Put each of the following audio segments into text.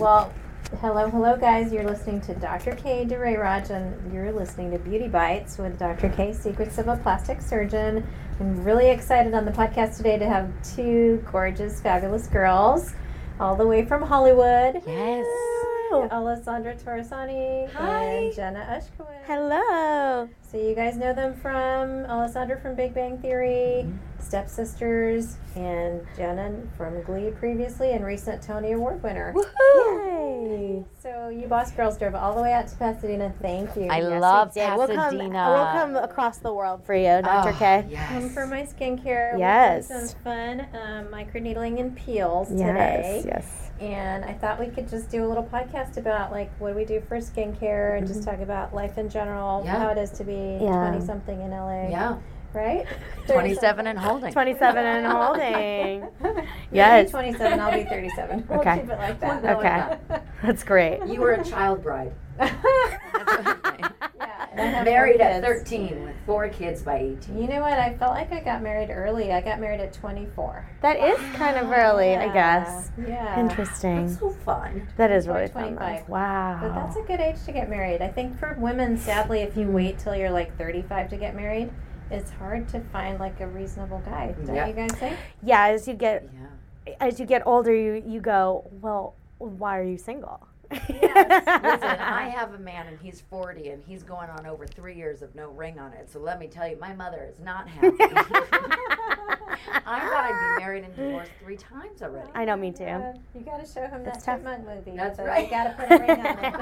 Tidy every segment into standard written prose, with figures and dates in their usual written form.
Well, hello, guys. You're listening to Dr. K. DeRayraj, and you're listening to Beauty Bites with Dr. K, Secrets of a Plastic Surgeon. I'm really excited on the podcast today to have two gorgeous, fabulous girls all the way from Hollywood. Yes. Alessandra Torresani and Jenna Ushkowitz. Hello. So you guys know them from Alessandra from Big Bang Theory, Stepsisters, and Jenna from Glee previously, and recent Tony Award winner. Woohoo! Yay. So you boss girls drove all the way out to Pasadena. Thank you. I love We'll Pasadena. come across the world for you, Dr. K. Come for my skincare. Yes. We did some fun microneedling and peels today. Yes. And I thought we could just do a little podcast about like what do we do for skincare and just talk about life in general, how it is to be 20-something in LA. Yeah. Right? 27 and holding. 27 and holding. Yes. Yes. 27, I'll be 37. We'll Okay. keep it like that. Okay. That's great. You were a child bride. Yeah, Married at 13 with 4 kids by 18. You know what? I felt like I got married early. I got married at 24. That is kind of early, I Yeah. guess. Yeah. Interesting. That's so fun. That is 24, really fun. 25. Wow. But that's a good age to get married. I think for women, sadly, if you wait till you're like 35 to get married, it's hard to find like a reasonable guy. Don't Yeah. you guys think? Yeah, as you get Yeah. older, you go, well, why are you single? Yes. Listen, I have a man and he's 40 and he's going on over 3 years of no ring on it. So let me tell you, my mother is not happy. I thought I'd be married and divorced 3 times already. I know, me too. You got to show him That's that tough. Chipmunk movie. That's so right. You got to put a ring on it.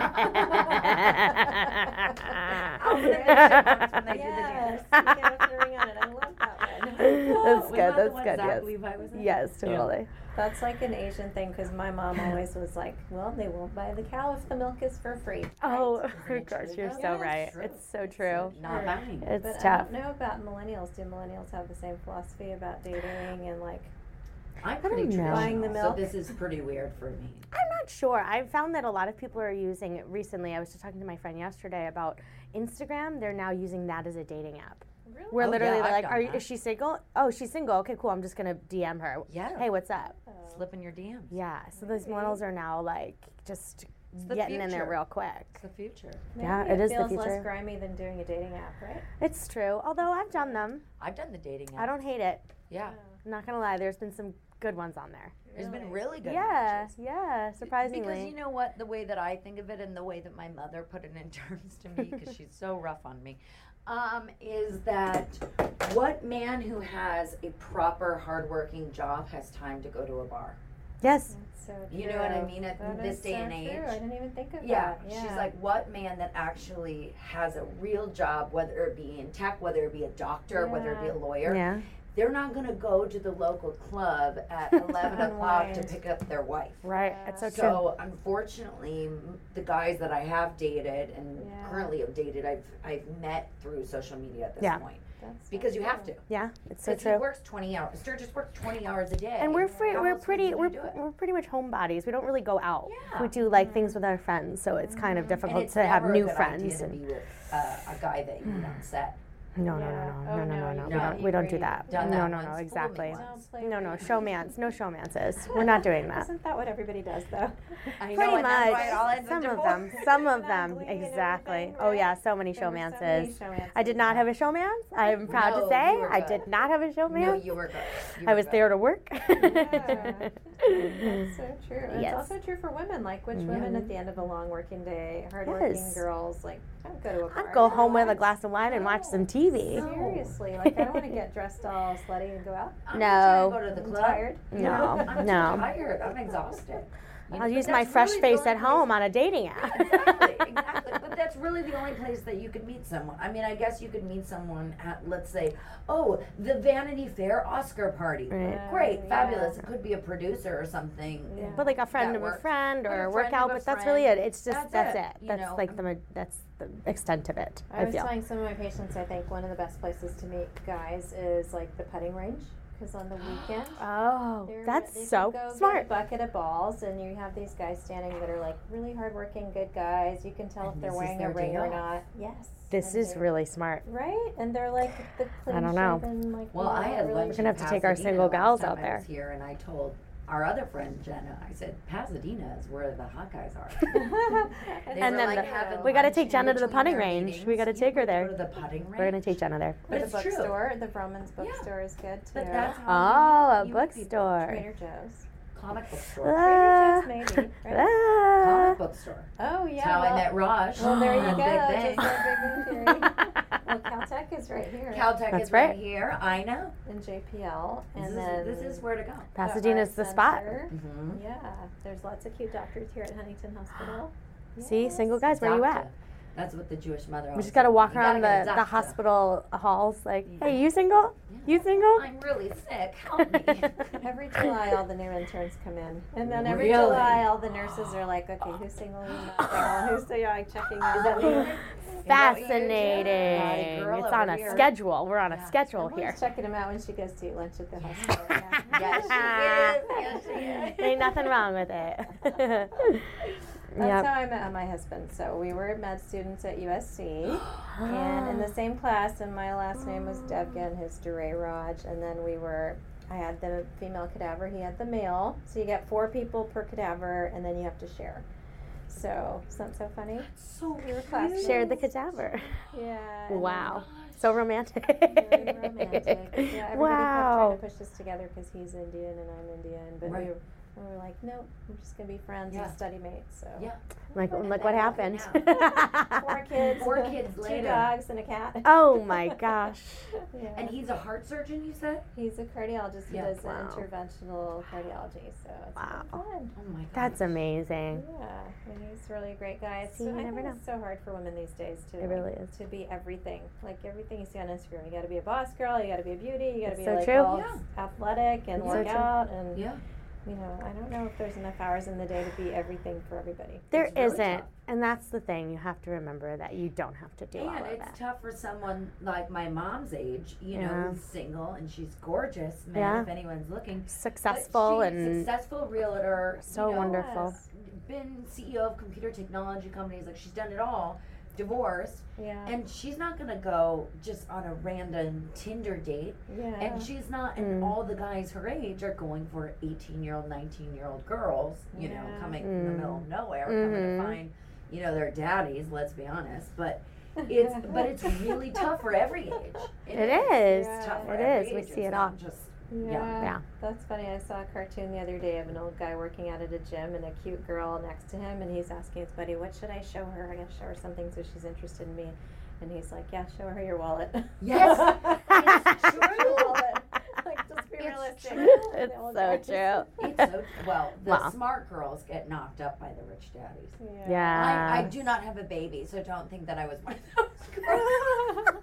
I'll put it in the Chipmunks when they do the Yes, dance. you got to put a ring on it. I love that one. That's Was good. that the That's one good. Zach Yes. Levi was in? Yes, totally. That's like an Asian thing because my mom always was like, well, they won't buy the cow if the milk is for free. Oh, Isn't it gosh, true, you're though? so Yes, right. true. It's so true. Not buying. It's But tough. I don't know about millennials. Do millennials have the same philosophy about dating and like I'm pretty don't know. traditional, Buying the so milk? this is pretty weird for me. I'm not sure. I've found that a lot of people are using it recently. I was just talking to my friend yesterday about Instagram. They're now using that as a dating app. really? We're Oh, literally yeah, I've like, done are you, that. is she single? Oh, she's single. Okay, cool. I'm just going to DM her. Yeah. Hey, what's up? Slip in your DMs. Yeah. So those millennials are now like just the getting in there future. real quick. It's the future. Yeah, Maybe it is the feels future. less grimy than doing a dating app, right? It's true. Although I've done them. I've done the dating app. I don't hate it. Yeah. I'm not going to lie. There's been some good ones on there. There's been really good Yeah. matches. Yeah. Surprisingly. Because you know what? The way that I think of it and the way that my mother put it in terms to me, because she's so rough on me, is that what man who has a proper, hardworking job has time to go to a bar? Yes. That's so You know what I true. mean? At That this is day so and true. age. I didn't even think of Yeah, that. she's like, what man that actually has a real job, whether it be in tech, whether it be a doctor, whether it be a lawyer, Yeah. they're not going to go to the local club at 11 o'clock to Unwind. pick up their wife. Right. It's so true. So unfortunately, the guys that I have dated and Yeah. currently have dated, I've met through social media at this Yeah. point. That's so Because you have to. true. Yeah. It's so Because he true. works 20 hours. Sturgis works 20 hours a day. And we're free. How We're else pretty. would We're, you do it? we're pretty much homebodies. We don't really go out. Yeah. We do like things with our friends, so it's kind of And difficult it's to have never new a good friends. idea to And be with a guy that you meet on set. no, Yeah. no, Oh, no, no, no, no, no, you no. can't. We don't do that. Done No, that no, once, no. fooled me Exactly. once. Don't play No, no. with me. Showmance. No showmances. We're not doing that. Isn't that what everybody does, though? I know, Pretty and that's why it all much. ends in Some of divorce. them. Some of And them. ugly and Exactly. everything, Oh yeah, right? so many There were so showmances. many showmances. I did not have a showmance. I'm proud No, to say you were I good. did not have a No, showmance. you were good. You I were was good. there to work. That's so true. And Yes. It's also true for women. Like, which women at the end of a long working day, hardworking Yes. girls, like, I don't go to a bar. I'd go home with a glass of wine and watch some TV. Seriously, like, I don't want to get dressed all slutty and go out. I'm No. not trying to go to the I'm club. tired. No, I'm no. too tired. I'm exhausted. You know, I'll but use my that's fresh really the face only at home on a dating app. Exactly, exactly. But that's really the only place that you could meet someone. I mean, I guess you could meet someone at, let's say, oh, the Vanity Fair Oscar party. Right. Great, Yeah. fabulous. It could be a producer or something. Yeah. But like a friend That of a works. friend But or a a friend workout, of a but that's really it. friend. It's just That's that's it, it. you That's know. like that's the extent of it. I I was feel. telling some of my patients, I think one of the best places to meet guys is like the putting range. Because on the weekend, Oh, they that's can so go get a smart. bucket of balls, and you have these guys standing that are like really hardworking, good guys. You can tell And if they're this is wearing a their ring day or off. not. Yes. This And is they're- really smart. right, and they're like the clean I don't know. shaven, like Well, I had really lunch We're gonna in have to take our Pasadena single last gals time out I there. was here, and I told our other friend Jenna, I said, Pasadena is where the hot guys are. They And were, then like, having we got to lunch take in Jenna to the between putting their range. meetings. We got to take her Go there. to the putting range. We're going to take Jenna there. But The it's true. bookstore, the Vroman's bookstore is good too. But that's Oh, how a you meet people. bookstore. Trader Joe's. Comic book store. Ah. Trader Joe's maybe, right? Ah. Comic book store. Oh yeah. That's how I met Raj. Well, there you on go. Big Just Bang. like Big Bang Theory. Well, Caltech is right here. Caltech That's is right right. here. I know. in JPL, and This then is, this is where to go. Pasadena's the Art spot. Center. Mm-hmm. Yeah, there's lots of cute doctors here at Huntington Hospital. See, Yes. single guys, where you at? That's what the Jewish mother We always just got to said. walk You gotta around get a the doctor. hospital halls like, Yeah. hey, you single? Yeah. You single? I'm really sick. Help me. Every July, all the new interns come in, and then every Really? July, all the nurses are like, "Okay, who's single? Who's not single? Who's still like checking Is that out?" what you- Fascinating. Girl It's over on a here. schedule. We're on a Yeah. schedule I'm here. always checking them out when she goes to eat lunch at the hospital. Yes, she is. Yes, she is. Ain't nothing wrong with it. That's Yep. how I met my husband. So we were med students at USC, and in the same class. And my last name was Devga, and his Duray Raj. And then I had the female cadaver. He had the male. So you get 4 people per cadaver, and then you have to share. So isn't that so funny? So We were classmates. Shared the cadaver. Yeah. and Wow. Oh So romantic. Very romantic. Yeah, everybody kept Wow. trying to push us together because he's Indian and I'm Indian, but Right. we were like, nope, we're just gonna be friends Yeah. and study mates. So Yeah. Like, And look then what look at happened. 4 kids, 4 kids 2 later. dogs and a cat. Oh my gosh. Yeah. And he's a heart surgeon, you said? He's a cardiologist. He Yeah. does Wow. interventional cardiology. So it's Wow. been fun. Oh my god. That's amazing. Yeah, and he's really a great guy. See, you I never think know. It's so hard for women these days to It really is. to be everything. Like everything you see on Instagram, you got to be a boss girl, you got to be a beauty, you got to It's be so like true. all Yeah. athletic and It's work so true. out and Yeah. you know, I don't know if there's enough hours in the day to be everything for everybody. There It's really isn't. tough. And that's the thing. You have to remember that you don't have to do all And of it's that. tough for someone like my mom's age, you know, Yeah. who's single and she's gorgeous, man, Yeah. if anyone's looking. Successful But she's a and successful realtor. so you know, wonderful. Yes. Been CEO of computer technology companies, like she's done it all. Divorced, Yeah. and she's not gonna go just on a random Tinder date. yeah. And she's not, and Mm. all the guys her age are going for 18-year-old, 19-year-old girls, you know, Yeah. coming from the Mm. middle of nowhere, coming Mhm. to find, you know, their daddies, let's be honest. But it's really tough for every age. It is. It's tough for It every is. We age. see It's it not all. just, Yeah. Yeah. That's funny. I saw a cartoon the other day of an old guy working out at a gym and a cute girl next to him, and he's asking his buddy, "What should I show her? I gotta show her something so she's interested in me." And he's like, "Yeah, show her your wallet." Yes, Show her your true. wallet. Like, just be It's realistic. true. It's The old so guys. true. it's so, well, the Wow. smart girls get knocked up by the rich daddies. Yeah. I do not have a baby, so don't think that I was one of those girls.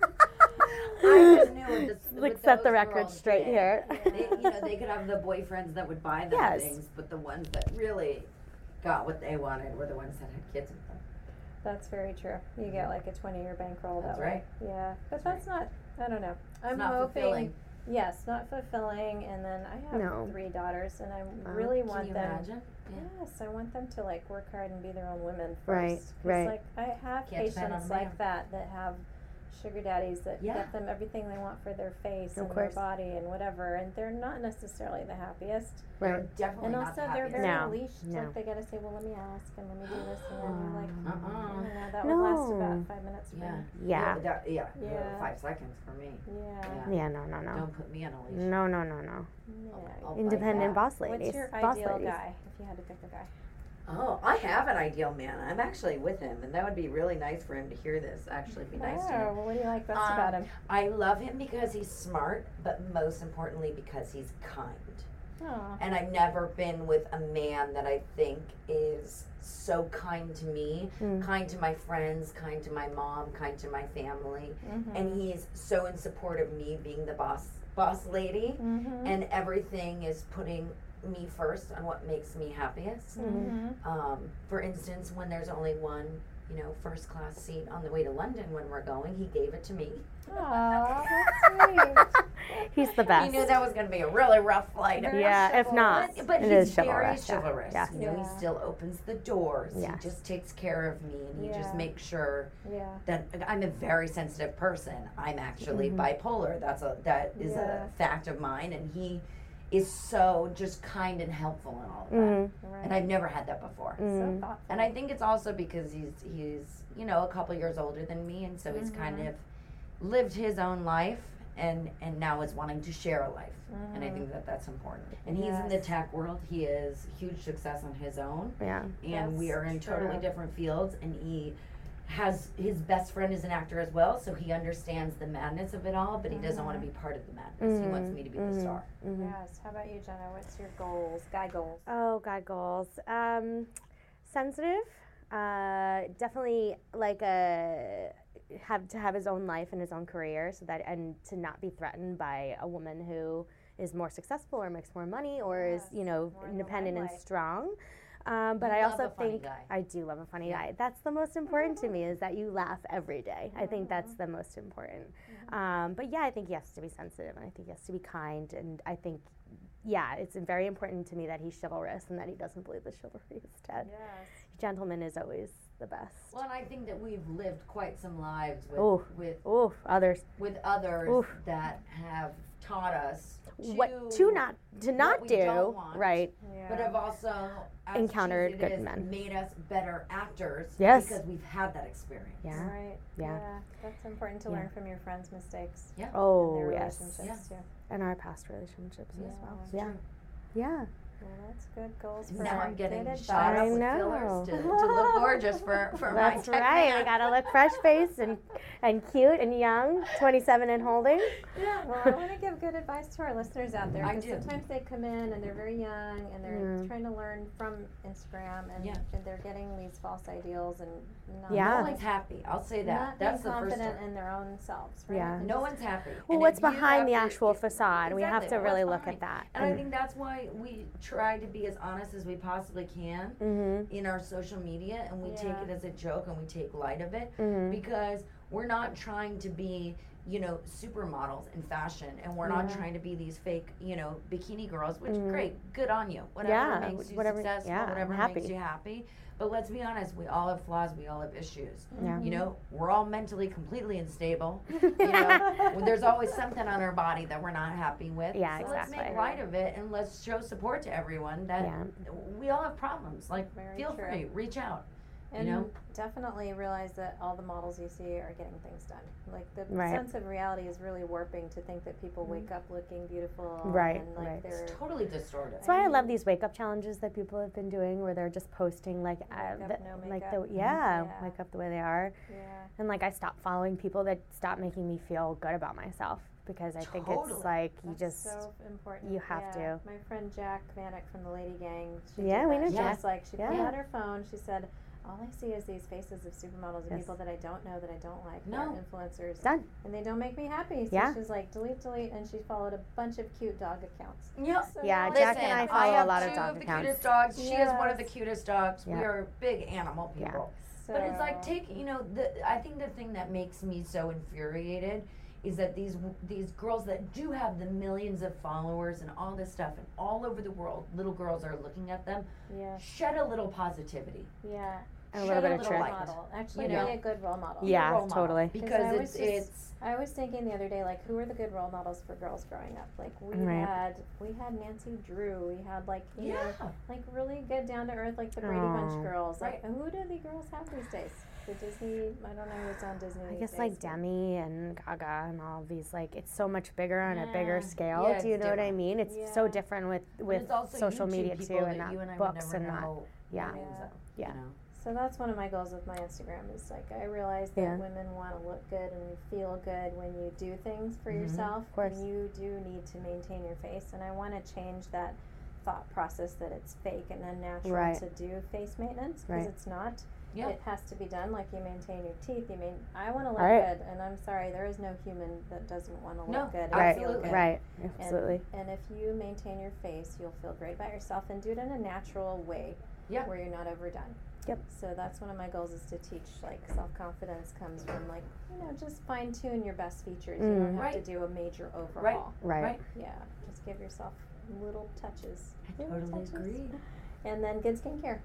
I just knew with Like, set the those record girls straight did. here. They, you know, they could have the boyfriends that would buy them Yes. things, but the ones that really got what they wanted were the ones that had kids with them. That's very true. You get like a 20-year bankroll That's that way. right. Yeah, but That's that's not. I don't know. I'm not hoping. fulfilling. Yes, not fulfilling. And then I have No. 3 daughters, and I Wow. really Can want you them. imagine? Yeah. Yes, I want them to like work hard and be their own women first. Right, 'Cause, right. Like I have Can't depend patients on like them. that have sugar daddies that Yeah. get them everything they want for their face Of and course. their body and whatever, and they're not necessarily the happiest. Right. Definitely And not also the they're happiest. very No, leashed. no. Like they gotta say, well, let me ask and let me do this, and then you're like, Uh-uh. you know, that would last No. about 5 minutes for Yeah. me. Yeah. Yeah. Yeah. 5 seconds for me. Yeah. Yeah, no, no, no. Don't put me on a leash. No, no, no, no. Yeah. I'll bite Independent back. boss ladies. What's your boss ideal ladies. guy if you had to pick a guy? Oh, I have an ideal man. I'm actually with him, and that would be really nice for him to hear this. Actually, be nice to Oh, him. well, what do you like best Um, about him? I love him because he's smart, but most importantly because he's kind. Oh. And I've never been with a man that I think is so kind to me, Mm. kind to my friends, kind to my mom, kind to my family, Mm-hmm. and he's so in support of me being the boss lady, Mm-hmm. and everything is putting me first on what makes me happiest. Mm-hmm. For instance, when there's only one, you know, first class seat on the way to London when we're going, he gave it to me. Aw, that's sweet. He's the He best. knew that was going to be a really rough flight. Very Yeah, if not, But it he's is very chivalrous. chivalrous. Yeah. You know, Yeah. he still opens the doors. Yes. He just takes care of me, and he Yeah. just makes sure Yeah. that I'm a very sensitive person. I'm actually Mhm. bipolar. That is Yeah. a fact of mine, and he is so just kind and helpful and all of that. Mm-hmm. Right. And I've never had that before. So thoughtful. And I think it's also because he's a couple years older than me, and so he's kind of lived his own life and now is wanting to share a life. And I think that's important. And he's in the tech world. He is huge success on his own. Yeah. And we That's are in true. totally different fields, and he has his best friend is an actor as well, so he understands the madness of it all, but he doesn't want to be part of the madness. He wants me to be the star. Yes. How about you, Jenna? What's your goals? Guy goals. Oh, God, goals. Sensitive. Definitely like have to have his own life and his own career, so that, and to not be threatened by a woman who is more successful or makes more money or is More in the independent and limelight. strong. But You I love also a funny think guy. I do love a funny guy. That's the most important to me, is that you laugh every day. I think that's the most important. But yeah, I think he has to be sensitive, and I think he has to be kind, and I think, yeah, it's very important to me that he's chivalrous and that he doesn't believe that chivalry is dead. Yes. Gentleman is always the best. Well, and I think that we've lived quite some lives Oof. with Others. others Oof. that have taught us What to what not we do, don't want. right? Yeah. but have also as Encountered cheesy it good is, men. made us better actors Yes. because we've had that experience. Yeah. Right. Yeah. That's important to Yeah. learn from your friends' mistakes. Yeah. Oh, and their yes. relationships too. And our past relationships as Yeah. well. That's Yeah. true. Yeah. Well, that's good goals for Now I'm getting good shot up I advice. with know. fillers to look gorgeous for That's my tech right. man. We gotta look fresh faced and cute and young, 27 and holding. Well, I want to give good advice to our listeners out there, I because do. sometimes they come in and they're very young and they're trying to learn from Instagram, and, Yeah. and they're getting these false ideals and not Yeah. No one's happy. I'll say that. not That's being the first confident step. in their own selves, right? Yeah. And No just- one's happy. Well, And what's if you behind the have to- actual facade? We have Exactly. to really What's look at behind? that. And I think that's why we try to be as honest as we possibly can in our social media, and we take Yeah. it as a joke and we take light of it Mm-hmm. because we're not trying to be supermodels in fashion, and we're not trying to be these fake bikini girls, which great, good on you, whatever Yeah, makes you whatever- successful, yeah, I'm whatever happy. makes you happy. But let's be honest, we all have flaws, we all have issues. Yeah. We're all mentally completely unstable. There's always something on our body that we're not happy with. Yeah, so let's exactly. make light of it, and let's show support to everyone that Yeah. we all have problems. Like, Very feel true. free, reach out. And definitely realize that all the models you see are getting things done. Like the Right. sense of reality is really warping to think that people wake up looking beautiful. Right, And like right. they're It's totally distorted. That's why I love these wake up challenges that people have been doing, where they're just posting like Wake up, no like makeup. the Yeah. wake up the way they are, yeah. and like I stopped following people that stopped making me feel good about myself, because I think Totally. it's like you That's just so important. you have Yeah. to. My friend Jack Vanek from the Lady Gang. She Yeah, did we that. know She Jack. was like, she Yeah. pulled out her phone. She said, "All I see is these faces of supermodels and Yes. people that I don't know, that I don't like, that No. are influencers, Done. and they don't make me happy." So Yeah. she's like, delete, and she followed a bunch of cute dog accounts. Yep. So Yeah, now Jack Listen, and I I follow a have lot of two dog of the accounts. cutest dogs. She is one of the Yes. cutest dogs. Yeah. We are big animal Yeah. people. So, But it's like I think the thing that makes me so infuriated is that these girls that do have the millions of followers and all this stuff, and all over the world, little girls are looking at them. yeah, Shed a little positivity. yeah. And a Shed little bit a of little truth. light. Model. Actually, You be know. a good role model. Be a Yeah, role model. totally. Because I was it's I was thinking the other day, like, who are the good role models for girls growing up? Like, we Right. had Nancy Drew. We had like you know, yeah. like really good down to earth, like the Brady Bunch Aw. girls. Like, Right. who do the girls have these days? The Disney. I don't know who's on Disney. I these guess days, like but- Demi and Gaga and all of these, like it's so much bigger on a Yeah. bigger scale. Yeah, Do you it's know what I different. mean? It's so Yeah. different with And it's also social YouTube media people too, that and not you and I books would and never not. know Yeah. the names of, Yeah. you know. So that's one of my goals with my Instagram. Is like I realize that Yeah. women want to look good and feel good when you do things for Mhm. yourself. Of course. And you do need to maintain your face, and I want to change that thought process that it's fake and unnatural Right. to do face maintenance, because Right. it's not. Yeah. It has to be done like you maintain your teeth. I want to look Right. good, and I'm sorry, there is no human that doesn't want to look No, good and Right, feel good. right, And, absolutely. and if you maintain your face, you'll feel great about yourself and do it in a natural way Yeah. where you're not overdone. Yep. So that's one of my goals, is to teach, like, self-confidence comes from, like, just fine tune your best features. You don't have Right. to do a major overhaul. Right. Yeah. Just give yourself little touches. I Little totally touches. agree. And then good skincare.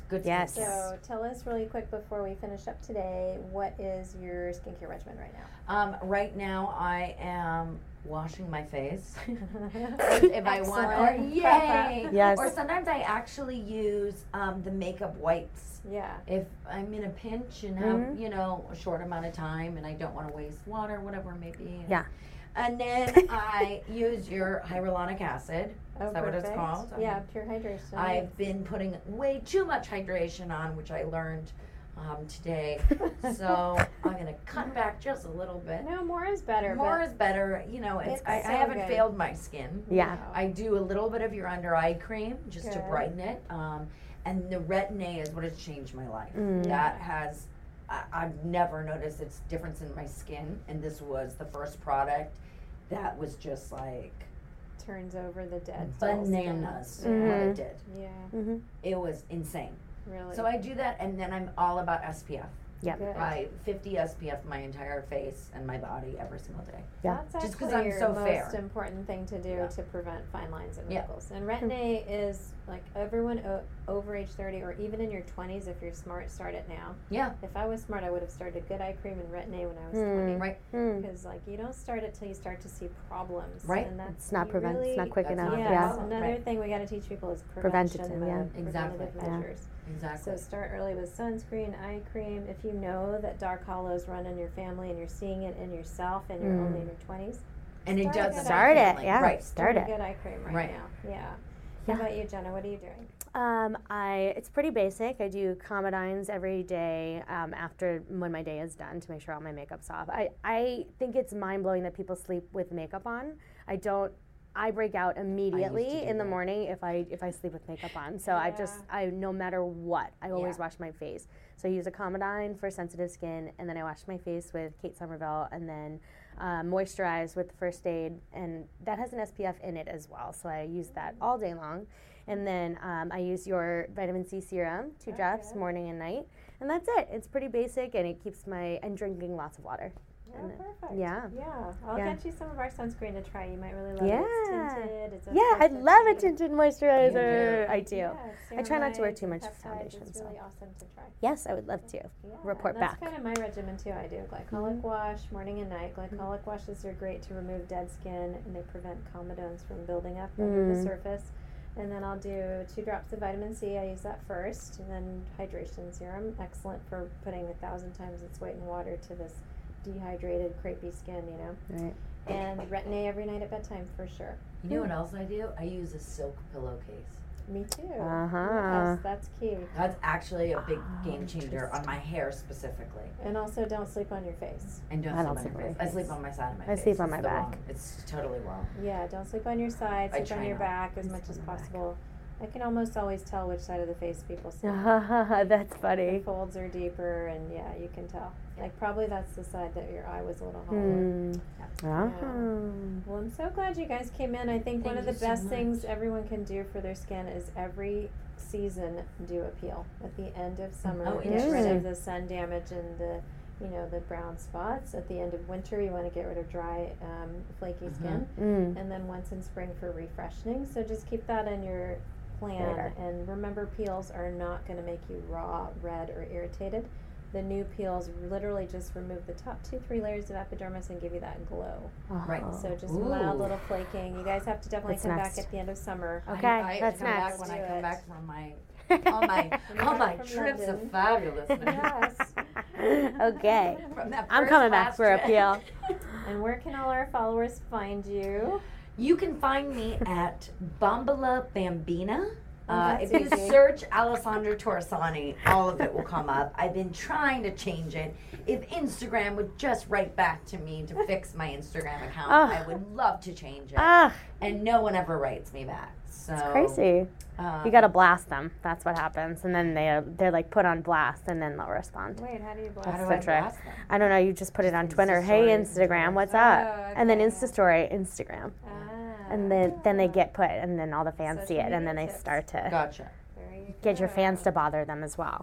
Good Yes. skincare. So tell us really quick before we finish up today, what is your skincare regimen right now? Right now, I am washing my face. If I want, or Excellent. yay! Yes. Or sometimes I actually use the makeup wipes. Yeah. If I'm in a pinch and have, you know, a short amount of time and I don't want to waste water, whatever it may be. Yeah. And then I use your hyaluronic acid. Oh, Is that what it's perfect. called? Yeah, pure hydration. I've been putting way too much hydration on, which I learned today. So I'm going to cut back just a little bit. No, more is better. More but is better. You know, It's I so haven't good. failed my skin. Yeah. I do a little bit of your under eye cream just to Good. brighten it. And the Retin-A is what has changed my life. That has, I've never noticed its difference in my skin. And this was the first product that was just like turns over the dead cells. bananas what Mhm. it did. Yeah, Mm-hmm. It was insane. really. So I do that, and then I'm all about SPF. Yep. Good. I 50 SPF my entire face and my body every single day. Yeah. That's Just 'cause actually I'm your so most fair. important thing to do Yeah. to prevent fine lines and Yeah. wrinkles. And Retin-A is like everyone over age 30 or even in your 20s, if you're smart, start it now. Yeah, If I was smart, I would have started Good Eye Cream and Retin-A when I was Mm. 20. right. Because like you don't start it till you start to see problems. Right. And that's It's not you prevent. really, It's not quick that's enough. not yeah, Yeah. that's another Right. thing we got to teach people is Preventative, prevention yeah. mode, Exactly. preventative Yeah. measures. Exactly. So start early with sunscreen, eye cream. If you know that dark hollows run in your family and you're seeing it in yourself and you're only in your 20s, And it Start does it. affect Start it, family. yeah. Right. Start do it. Good Eye Cream right, Right. now. Yeah. Yeah. How about you, Jenna? What are you doing? It's pretty basic. I do Comedines every day after when my day is done to make sure all my makeup's off. I think it's mind blowing that people sleep with makeup on. I break out immediately do in the that. morning if I sleep with makeup on. So I no matter what, I always Yeah. wash my face. So I use a Comedine for sensitive skin, and then I wash my face with Kate Somerville, and then moisturize with First Aid, and that has an SPF in it as well. So I use that all day long. And then I use your vitamin C serum, 2 drops, Okay. morning and night. And that's it. It's pretty basic, and it keeps and drinking lots of water. Oh, And then- perfect. yeah. Yeah. I'll Yeah. get you some of our sunscreen to try. You might really love it. Yeah. It's tinted. It's Yeah, I love a tinted moisturizer. You do. I do. Yeah, I try not to wear ceramide too much peptides. foundation, It's so. really awesome to try. Yes, I would love to. Yeah, Report and that's back. kind of my regimen too. I do glycolic wash morning and night. Glycolic washes are great to remove dead skin and they prevent comedones from building up under the surface. And then I'll do 2 drops of vitamin C. I use that first, and then hydration serum. Excellent for putting 1,000 times its weight in water to this dehydrated, crepey skin. You know. Right. And Retin-A every night at bedtime for sure. You know what else I do? I use a silk pillowcase. Me too. Uh-huh. Yes, that's key. That's actually a big Oh, game changer on my hair specifically. And also, don't sleep on your face. And don't I sleep don't on sleep your on face. my I sleep face. on my side of my I face. sleep on It's my the back. wrong- It's totally wrong. Yeah, don't sleep on your side. I Sleep on try your not. back as much as sleep on my back. possible. I can almost always tell which side of the face people sleep. That's The funny. folds are deeper, and yeah, you can tell. Like probably that's the side that your eye was a little hollow. Mm. Yeah. Oh. Well, I'm so glad you guys came in. I think one Thank of the you so best much. things everyone can do for their skin is every season do a peel at the end of summer. Oh, get rid interesting. of the sun damage and the the brown spots. At the end of winter, you want to get rid of dry, flaky skin. Mm. And then once in spring for refreshing. So just keep that in your plan. Later. And remember, peels are not going to make you raw, red, or irritated. The new peels literally just remove the top 2-3 layers of epidermis and give you that glow. Right. Oh. So just Ooh. mild little flaking. You guys have to definitely What's come next? back at the end of summer. Okay, I that's come next. back when I Do come it. back from my all my From trips London. of fabulousness. Yes. Okay. From that I'm first coming back class for a trip. peel. And where can all our followers find you? You can find me at Bombala Bambina. That's If you easy. search Alessandra Torresani, all of it will come up. I've been trying to change it. If Instagram would just write back to me to fix my Instagram account, Ugh. I would love to change it. Ah, And no one ever writes me back. So crazy. um, You gotta blast them. That's what happens, and then they're like put on blast, and then they'll respond. Wait, how do you How blast? do the I trick. blast them? I don't know. You just put it on Just Twitter. Insta Hey, story, Instagram, what's Oh, up? And then okay. Insta story, Instagram, and then they get put, and then all the fans see Social it, and then media they tips. start to Gotcha. There you get your go. fans to bother them as well.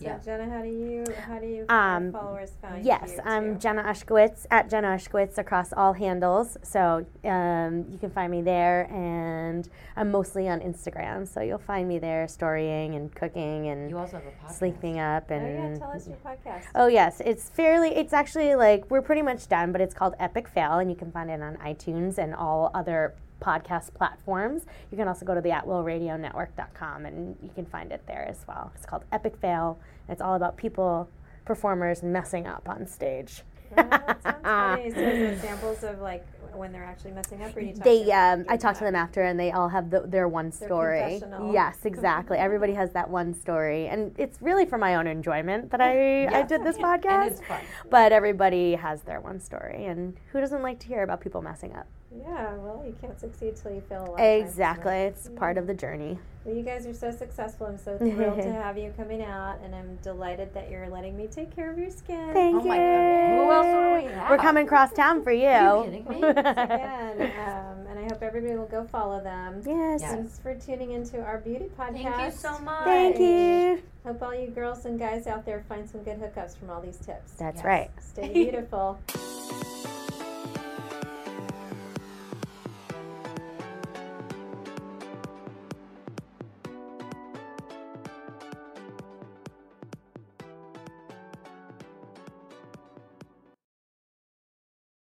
So Yeah. Jenna, how do you followers find Yes, you I'm too? Jenna Ushkowitz at Jenna Ushkowitz across all handles. So you can find me there, and I'm mostly on Instagram. So you'll find me there, storying and cooking and You also have a podcast. sleeping up. Oh And yeah, tell us your podcast. oh yes, it's actually like we're pretty much done, but it's called Epic Fail, and you can find it on iTunes and all other podcast platforms. You can also go to the atwillradionetwork.com and you can find it there as well. It's called Epic Fail. And it's all about people, performers messing up on stage. Oh, that sounds funny. So is there examples of like when they're actually messing up, or do you talk to They, them? I talk to them after, and they all have their one story. confessional. Yes, exactly. Everybody has that one story, and it's really for my own enjoyment that I did this And podcast. it's fun. But everybody has their one story, and who doesn't like to hear about people messing up? Yeah, well, you can't succeed till you fail a lot of Exactly, times, it's part of the journey. Well, you guys are so successful. I'm so thrilled to have you coming out, and I'm delighted that you're letting me take care of your skin. Thank Oh you. my God. Who else do we have? We're coming cross town for you. Are you kidding me? Again, and I hope everybody will go follow them. Yes. Yes. Thanks for tuning into our beauty podcast. Thank you so much. Thank you. Hope all you girls and guys out there find some good hookups from all these tips. That's Yes. right. Stay beautiful.